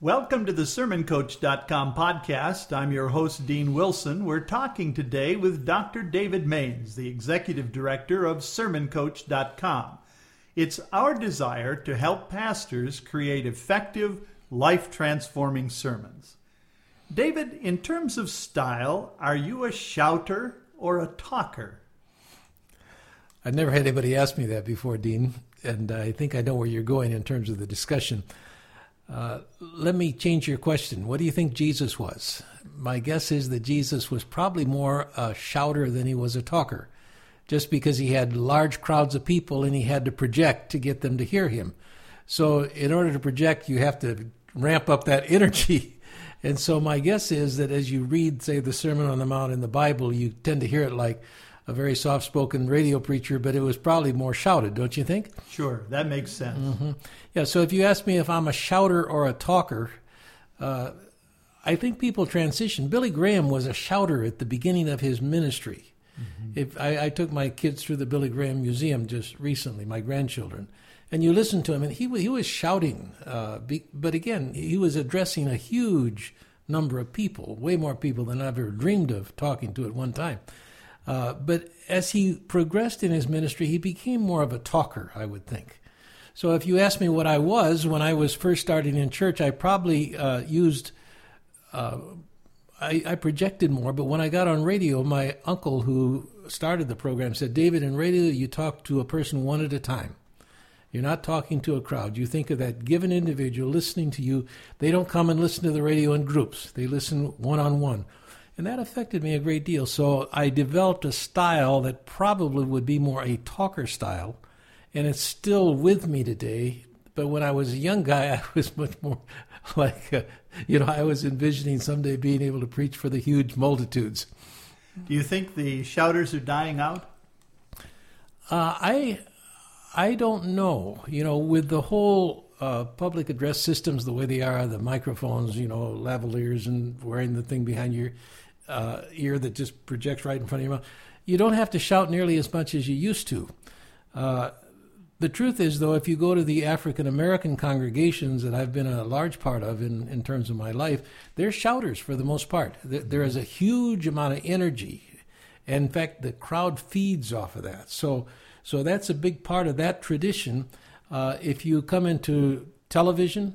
Welcome to the SermonCoach.com podcast. I'm your host, Dean Wilson. We're talking today with Dr. David Maines, the Executive Director of SermonCoach.com. It's our desire to help pastors create effective, life-transforming sermons. David, in terms of style, are you a shouter or a talker? I've never had anybody ask me that before, Dean, and I think I know where you're going in terms of the discussion. Let me change your question. What do you think Jesus was? My guess is that Jesus was probably more a shouter than he was a talker, just because he had large crowds of people and he had to project to get them to hear him. So in order to project, you have to ramp up that energy. And so my guess is that as you read, say, the Sermon on the Mount in the Bible, you tend to hear it like a very soft-spoken radio preacher, but it was probably more shouted, don't you think? Sure, that makes sense. Mm-hmm. Yeah, so if you ask me if I'm a shouter or a talker, I think people transition. Billy Graham was a shouter at the beginning of his ministry. Mm-hmm. If I took my kids through the Billy Graham Museum just recently, my grandchildren, and you listen to him, and he was shouting, but again, he was addressing a huge number of people, way more people than I've ever dreamed of talking to at one time. But as he progressed in his ministry, he became more of a talker, I would think. So if you ask me what I was when I was first starting in church, I probably I projected more. But when I got on radio, my uncle who started the program said, David, in radio, you talk to a person one at a time. You're not talking to a crowd. You think of that given individual listening to you. They don't come and listen to the radio in groups. They listen one-on-one. And that affected me a great deal. So I developed a style that probably would be more a talker style, and it's still with me today. But when I was a young guy, I was much more like, I was envisioning someday being able to preach for the huge multitudes. Do you think the shouters are dying out? I don't know. With the whole public address systems the way they are, the microphones, lavaliers and wearing the thing behind your ear that just projects right in front of your mouth, you don't have to shout nearly as much as you used to. The truth is, though, if you go to the African-American congregations that I've been a large part of in terms of my life, they're shouters for the most part. There is a huge amount of energy. And in fact, the crowd feeds off of that. So that's a big part of that tradition. If you come into television,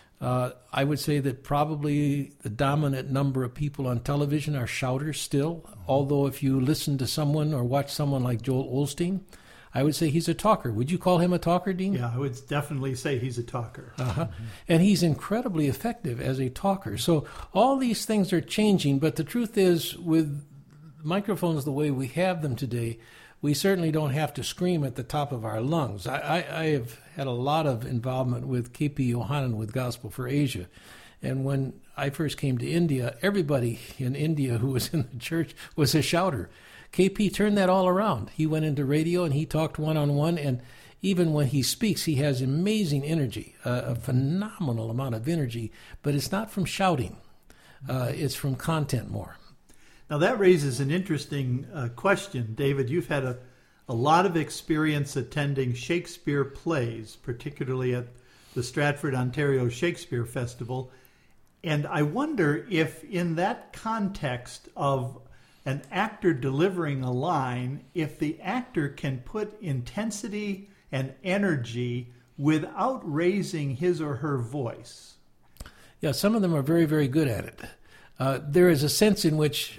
I would say that probably the dominant number of people on television are shouters still. Although if you listen to someone or watch someone like Joel Osteen, I would say he's a talker. Would you call him a talker, Dean? Yeah, I would definitely say he's a talker. Uh-huh. And he's incredibly effective as a talker. So all these things are changing, but the truth is, with microphones the way we have them today, we certainly don't have to scream at the top of our lungs. I have had a lot of involvement with KP Yohanan with Gospel for Asia. And when I first came to India, everybody in India who was in the church was a shouter. KP turned that all around. He went into radio and he talked one-on-one, and even when he speaks, he has amazing energy, a phenomenal amount of energy, but it's not from shouting. It's from content more. Now that raises an interesting question. David, you've had a lot of experience attending Shakespeare plays, particularly at the Stratford, Ontario Shakespeare Festival. And I wonder if in that context of an actor delivering a line, if the actor can put intensity and energy without raising his or her voice. Yeah, some of them are very, very good at it. There is a sense in which,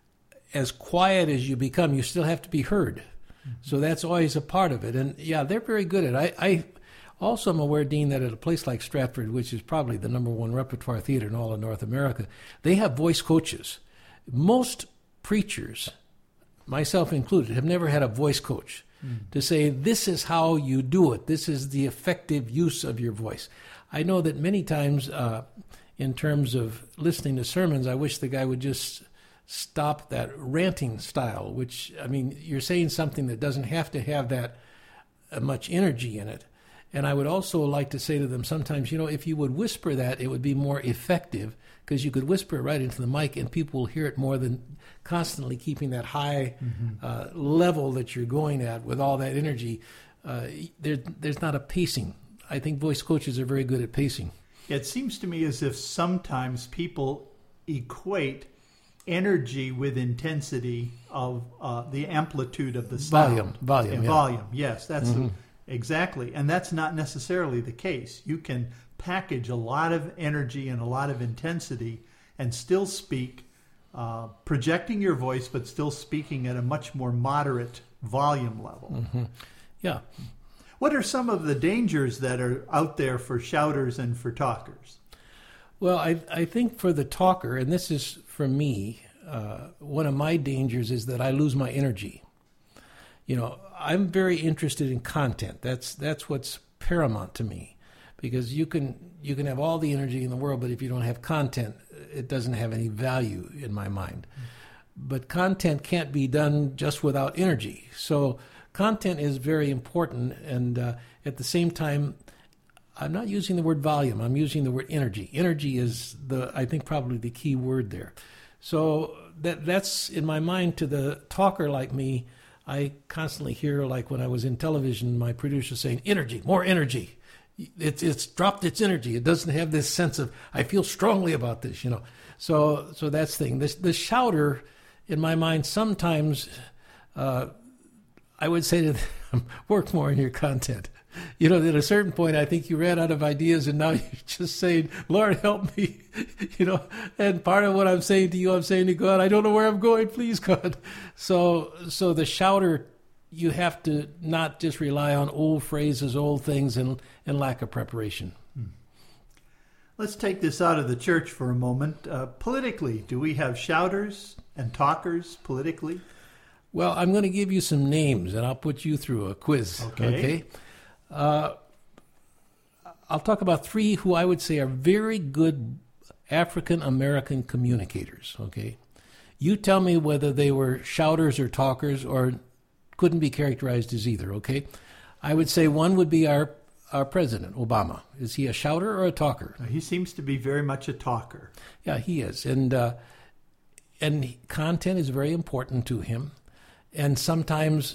as quiet as you become, you still have to be heard. Mm-hmm. So that's always a part of it. And yeah, they're very good at it. I also am aware, Dean, that at a place like Stratford, which is probably the number one repertoire theater in all of North America, they have voice coaches. Most preachers, myself included, have never had a voice coach to say, this is how you do it. This is the effective use of your voice. I know that many times in terms of listening to sermons, I wish the guy would just stop that ranting style, which, I mean, you're saying something that doesn't have to have that much energy in it. And I would also like to say to them sometimes, if you would whisper that, it would be more effective, because you could whisper it right into the mic and people will hear it more than constantly keeping that high level that you're going at with all that energy. There's not a pacing. I think voice coaches are very good at pacing. It seems to me as if sometimes people equate energy with intensity of the amplitude of the sound. Volume. Yeah. Volume, yes, that's exactly. And that's not necessarily the case. You can package a lot of energy and a lot of intensity and still speak, projecting your voice, but still speaking at a much more moderate volume level. Yeah. What are some of the dangers that are out there for shouters and for talkers? Well, I think for the talker, and this is for me, one of my dangers is that I lose my energy. You know, I'm very interested in content. That's what's paramount to me, because you can have all the energy in the world, but if you don't have content, it doesn't have any value in my mind. But content can't be done just without energy. So content is very important, and at the same time, I'm not using the word volume. I'm using the word energy. Energy is I think probably the key word there. So that's in my mind. To the talker like me, I constantly hear, like when I was in television, my producer saying, "Energy, more energy." It's dropped its energy. It doesn't have this sense of, I feel strongly about this, you know. So that's the thing. The shouter, in my mind, sometimes I would say to them, work more on your content. You know, at a certain point, I think you ran out of ideas, and now you're just saying, Lord, help me. You know, and part of what I'm saying to you, I'm saying to God, I don't know where I'm going, please, God. So the shouter, you have to not just rely on old phrases, old things, and lack of preparation. Let's take this out of the church for a moment. Politically, do we have shouters and talkers politically? Well, I'm going to give you some names, and I'll put you through a quiz. Okay? I'll talk about three who I would say are very good African-American communicators. Okay? You tell me whether they were shouters or talkers or couldn't be characterized as either. Okay? I would say one would be our president, Obama. Is he a shouter or a talker? He seems to be very much a talker. Yeah, he is. And content is very important to him. And sometimes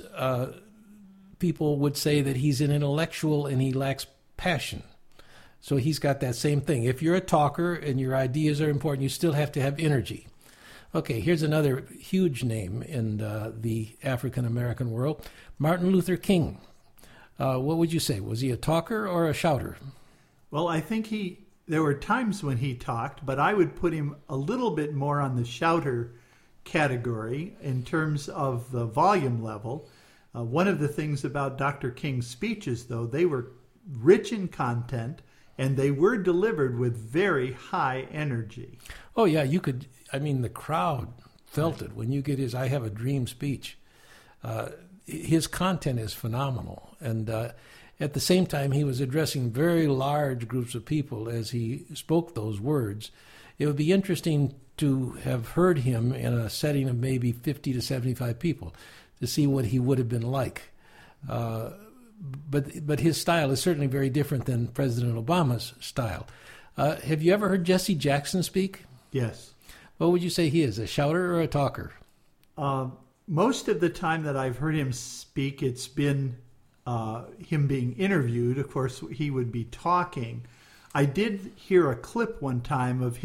people would say that he's an intellectual and he lacks passion. So he's got that same thing. If you're a talker and your ideas are important, you still have to have energy. Okay, here's another huge name in the African-American world, Martin Luther King. What would you say? Was he a talker or a shouter? Well, I think there were times when he talked, but I would put him a little bit more on the shouter category in terms of the volume level. One of the things about Dr. King's speeches, though, they were rich in content and they were delivered with very high energy. Oh, yeah, the crowd felt it when you get his I Have a Dream speech. His content is phenomenal. And at the same time, he was addressing very large groups of people as he spoke those words. It would be interesting to have heard him in a setting of maybe 50 to 75 people to see what he would have been like. But his style is certainly very different than President Obama's style. Have you ever heard Jesse Jackson speak? Yes. What would you say he is, a shouter or a talker? Most of the time that I've heard him speak, it's been him being interviewed. Of course, he would be talking. I did hear a clip one time of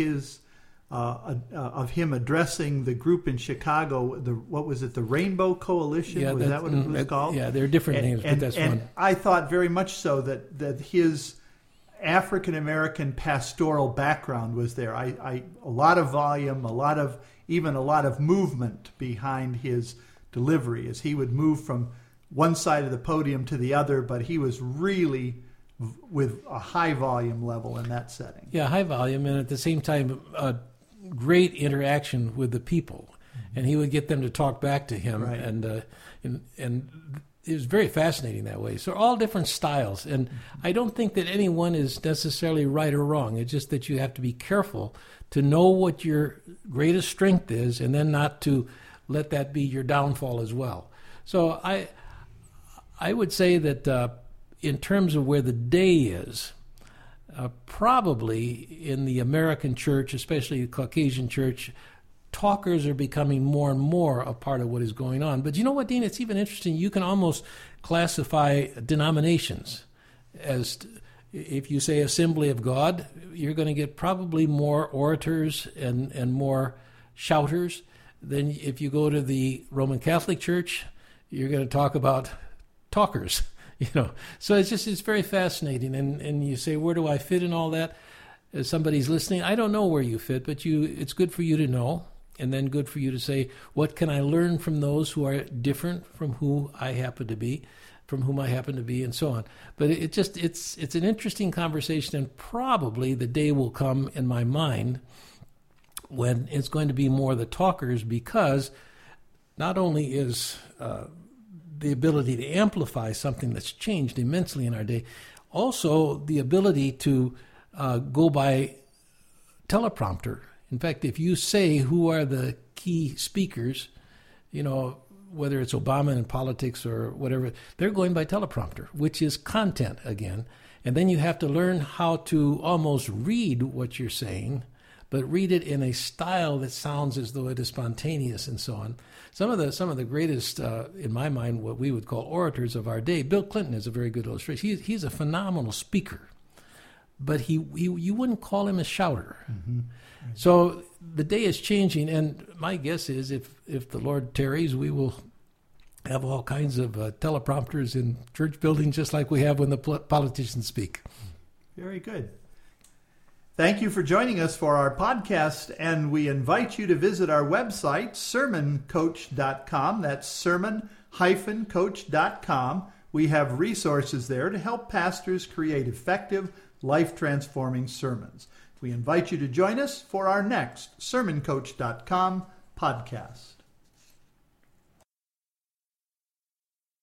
him addressing the group in Chicago. What was it? The Rainbow Coalition? Yeah, was that what it was called? Yeah, there are different names, but that's one. And I thought very much so that his African American pastoral background was there. A lot of volume, a lot of movement behind his delivery as he would move from one side of the podium to the other, but he was really with a high volume level in that setting. Yeah, high volume, and at the same time, great interaction with the people, and he would get them to talk back to him, right. and it was very fascinating that way. So all different styles, and I don't think that any one is necessarily right or wrong. It's just that you have to be careful to know what your greatest strength is, and then not to let that be your downfall as well. So I would say that in terms of where the day is, probably in the American church, especially the Caucasian church, talkers are becoming more and more a part of what is going on. But you know what, Dean? It's even interesting. You can almost classify denominations as If you say Assembly of God, you're going to get probably more orators and more shouters than if you go to the Roman Catholic Church. You're going to talk about talkers, So it's very fascinating. And you say, where do I fit in all that? As somebody's listening, I don't know where you fit, but it's good for you to know, and then good for you to say, what can I learn from those who are different from whom I happen to be, and so on. But it's an interesting conversation, and probably the day will come in my mind when it's going to be more the talkers, because not only is the ability to amplify something that's changed immensely in our day, also the ability to go by teleprompter. In fact, if you say who are the key speakers, whether it's Obama in politics or whatever, they're going by teleprompter, which is content again. And then you have to learn how to almost read what you're saying, but read it in a style that sounds as though it is spontaneous and so on. Some of the greatest, in my mind, what we would call orators of our day, Bill Clinton is a very good illustration. He's a phenomenal speaker, but you wouldn't call him a shouter. Mm-hmm. Right. So the day is changing, and my guess is if the Lord tarries, we will have all kinds of teleprompters in church buildings, just like we have when the politicians speak. Very good. Thank you for joining us for our podcast, and we invite you to visit our website, sermoncoach.com. That's sermon-coach.com. We have resources there to help pastors create effective, life-transforming sermons. We invite you to join us for our next sermoncoach.com podcast.